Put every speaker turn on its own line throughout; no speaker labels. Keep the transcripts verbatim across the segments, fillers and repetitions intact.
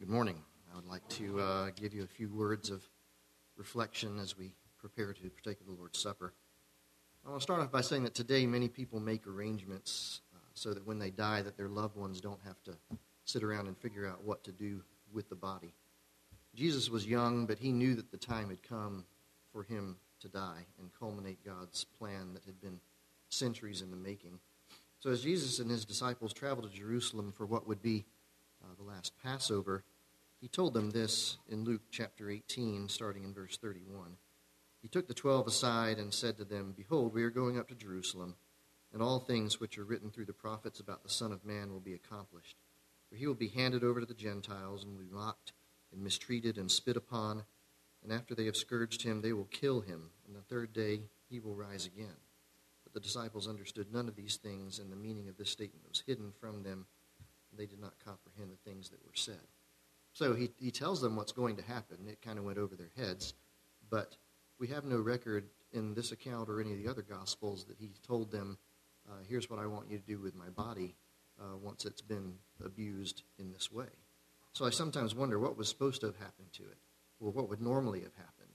Good morning. I would like to uh, give you a few words of reflection as we prepare to partake of the Lord's Supper. I want to start off by saying that today many people make arrangements uh, so that when they die that their loved ones don't have to sit around and figure out what to do with the body. Jesus was young, but he knew that the time had come for him to die and culminate God's plan that had been centuries in the making. So as Jesus and his disciples traveled to Jerusalem for what would be uh, the last Passover, he told them this in Luke chapter eighteen, starting in verse thirty-one. He took the twelve aside and said to them, "Behold, we are going up to Jerusalem, and all things which are written through the prophets about the Son of Man will be accomplished. For he will be handed over to the Gentiles, and will be mocked and mistreated and spit upon, and after they have scourged him, they will kill him, and the third day he will rise again." But the disciples understood none of these things, and the meaning of this statement was hidden from them, and they did not comprehend the things that were said. So he, he tells them what's going to happen. It kind of went over their heads, but we have no record in this account or any of the other Gospels that he told them, uh, here's what I want you to do with my body uh, once it's been abused in this way. So I sometimes wonder what was supposed to have happened to it, or what would normally have happened.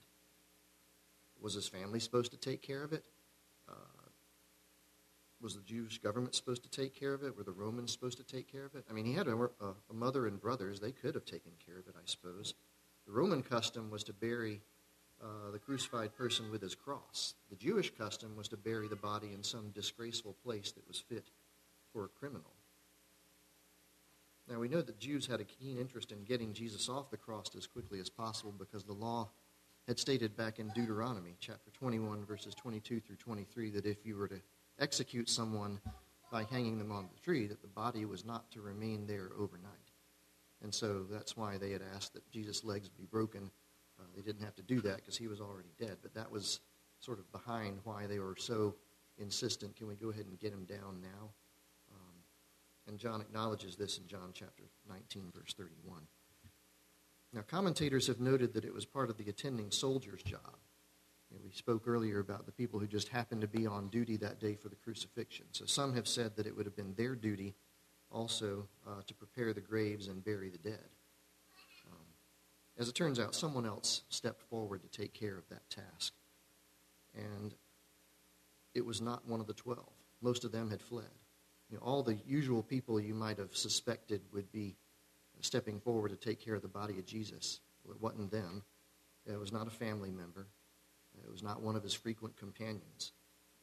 Was his family supposed to take care of it? Uh, was the Jewish government supposed to take care of it? Were the Romans supposed to take care of it? I mean, he had a, a, a mother and brothers. They could have taken care of it, I suppose. The Roman custom was to bury uh, the crucified person with his cross. The Jewish custom was to bury the body in some disgraceful place that was fit for a criminal. Now, we know that Jews had a keen interest in getting Jesus off the cross as quickly as possible because the law had stated back in Deuteronomy chapter twenty-one, verses twenty-two through twenty-three, that if you were to execute someone by hanging them on the tree, that the body was not to remain there overnight. And so that's why they had asked that Jesus' legs be broken. Uh, they didn't have to do that because he was already dead, but that was sort of behind why they were so insistent. Can we go ahead and get him down now? Um, and John acknowledges this in John chapter nineteen, verse thirty-one. Now, commentators have noted that it was part of the attending soldier's job. You know, we spoke earlier about the people who just happened to be on duty that day for the crucifixion. So some have said that it would have been their duty also uh, to prepare the graves and bury the dead. Um, as it turns out, someone else stepped forward to take care of that task. And it was not one of the twelve. Most of them had fled. You know, all the usual people you might have suspected would be stepping forward to take care of the body of Jesus. Well, it wasn't them. It was not a family member. It was not one of his frequent companions.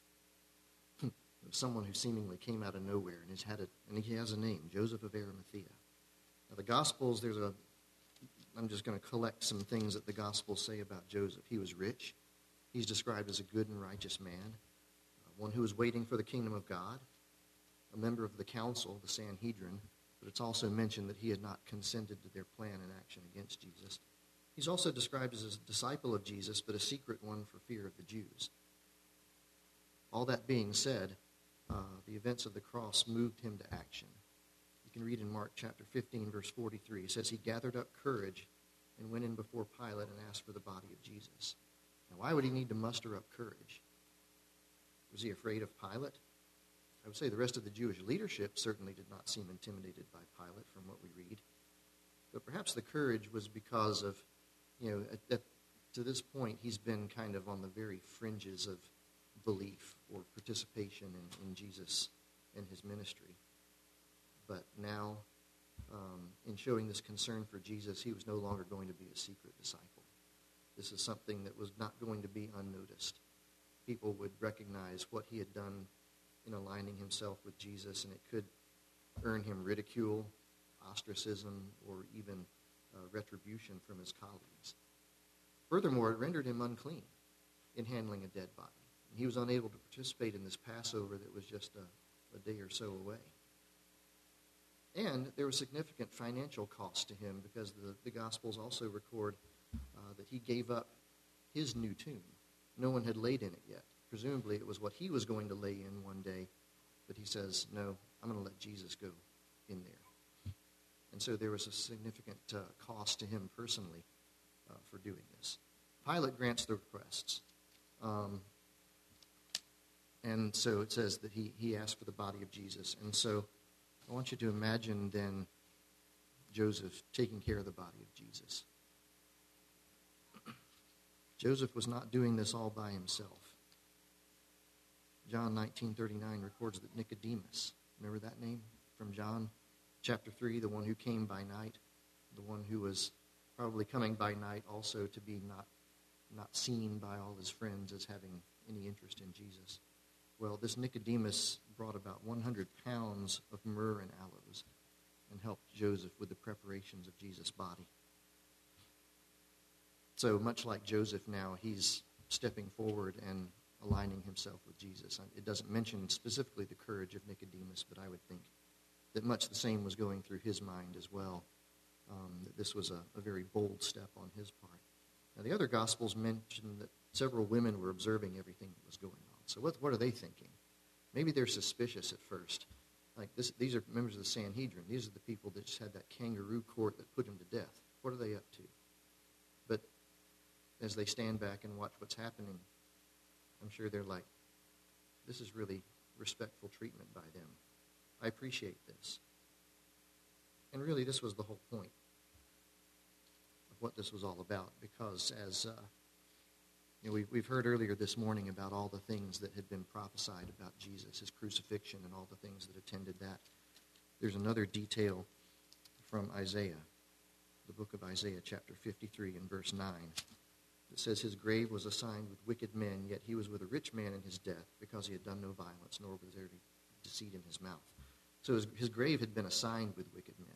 It was someone who seemingly came out of nowhere, and, had a, and he has a name, Joseph of Arimathea. Now, the Gospels, there's a, I'm just going to collect some things that the Gospels say about Joseph. He was rich. He's described as a good and righteous man, uh, one who was waiting for the kingdom of God, a member of the council, the Sanhedrin, but it's also mentioned that he had not consented to their plan and action against Jesus. He's also described as a disciple of Jesus, but a secret one for fear of the Jews. All that being said, uh, the events of the cross moved him to action. You can read in Mark chapter fifteen, verse forty-three. It says, he gathered up courage and went in before Pilate and asked for the body of Jesus. Now, why would he need to muster up courage? Was he afraid of Pilate? I would say the rest of the Jewish leadership certainly did not seem intimidated by Pilate from what we read. But perhaps the courage was because of, you know, at, at, to this point, he's been kind of on the very fringes of belief or participation in, in Jesus and his ministry. But now, um, in showing this concern for Jesus, he was no longer going to be a secret disciple. This is something that was not going to be unnoticed. People would recognize what he had done in aligning himself with Jesus, and it could earn him ridicule, ostracism, or even uh, retribution from his colleagues. Furthermore, it rendered him unclean in handling a dead body. And he was unable to participate in this Passover that was just a, a day or so away. And there was significant financial cost to him because the, the Gospels also record uh, that he gave up his new tomb. No one had laid in it yet. Presumably it was what he was going to lay in one day, but he says, no, I'm going to let Jesus go in there. And so there was a significant uh, cost to him personally uh, for doing this. Pilate grants the requests. Um, and so it says that he, he asked for the body of Jesus. And so I want you to imagine then Joseph taking care of the body of Jesus. Joseph was not doing this all by himself. John nineteen thirty-nine records that Nicodemus, remember that name from John chapter three, the one who came by night, the one who was probably coming by night also to be not, not seen by all his friends as having any interest in Jesus. Well, this Nicodemus brought about one hundred pounds of myrrh and aloes and helped Joseph with the preparations of Jesus' body. So much like Joseph now, he's stepping forward and aligning himself with Jesus. It doesn't mention specifically the courage of Nicodemus, but I would think that much the same was going through his mind as well, um, that this was a, a very bold step on his part. Now, the other Gospels mention that several women were observing everything that was going on. So what, what are they thinking? Maybe they're suspicious at first. Like this, these are members of the Sanhedrin. These are the people that just had that kangaroo court that put him to death. What are they up to? But as they stand back and watch what's happening, I'm sure they're like, this is really respectful treatment by them. I appreciate this. And really, this was the whole point of what this was all about, because as uh, you know, we've, we've heard earlier this morning about all the things that had been prophesied about Jesus, his crucifixion and all the things that attended that. There's another detail from Isaiah, the book of Isaiah, chapter fifty-three and verse nine. It says, his grave was assigned with wicked men, yet he was with a rich man in his death, because he had done no violence, nor was there deceit in his mouth. So his, his grave had been assigned with wicked men.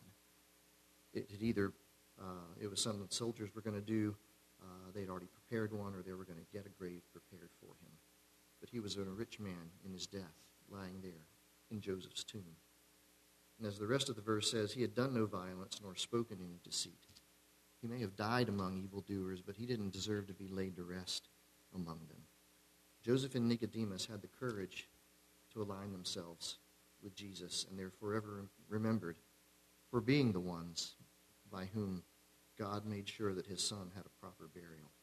It had either, uh, it was something that soldiers were going to do, uh, they'd already prepared one, or they were going to get a grave prepared for him. But he was a rich man in his death, lying there in Joseph's tomb. And as the rest of the verse says, he had done no violence, nor spoken any deceit. He may have died among evildoers, but he didn't deserve to be laid to rest among them. Joseph and Nicodemus had the courage to align themselves with Jesus, and they're forever remembered for being the ones by whom God made sure that his son had a proper burial.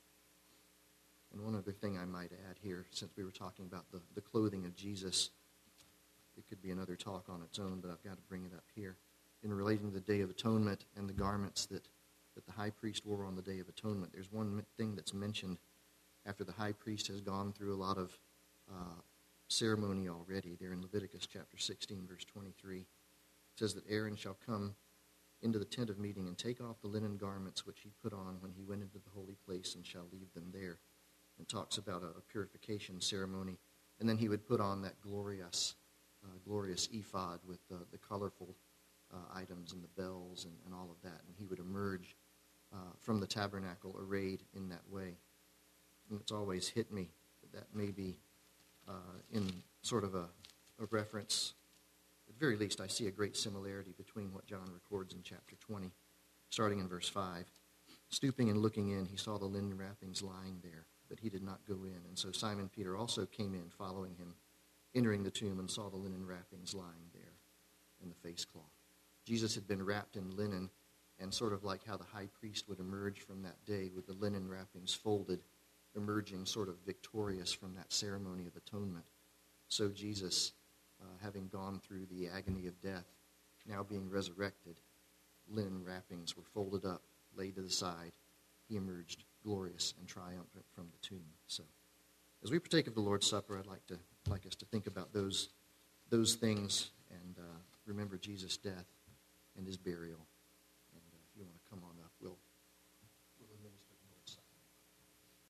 And one other thing I might add here, since we were talking about the, the clothing of Jesus, it could be another talk on its own, but I've got to bring it up here. In relating to the Day of Atonement and the garments that that the high priest wore on the Day of Atonement, there's one thing that's mentioned after the high priest has gone through a lot of uh, ceremony already. There in Leviticus chapter sixteen, verse twenty-three, it says that Aaron shall come into the tent of meeting and take off the linen garments which he put on when he went into the holy place, and shall leave them there. And talks about a, a purification ceremony. And then he would put on that glorious, uh, glorious ephod with uh, the colorful uh, items and the bells and, and all of that. And he would emerge Uh, from the tabernacle arrayed in that way. And it's always hit me that that may be uh, in sort of a, a reference. At the very least, I see a great similarity between what John records in chapter twenty, starting in verse five. Stooping and looking in, he saw the linen wrappings lying there, but he did not go in. And so Simon Peter also came in, following him, entering the tomb, and saw the linen wrappings lying there and the face cloth. Jesus had been wrapped in linen, and sort of like how the high priest would emerge from that day with the linen wrappings folded, emerging sort of victorious from that ceremony of atonement. So Jesus, uh, having gone through the agony of death, now being resurrected, linen wrappings were folded up, laid to the side. He emerged glorious and triumphant from the tomb. So as we partake of the Lord's Supper, I'd like to like us to think about those, those things and uh, remember Jesus' death and his burial.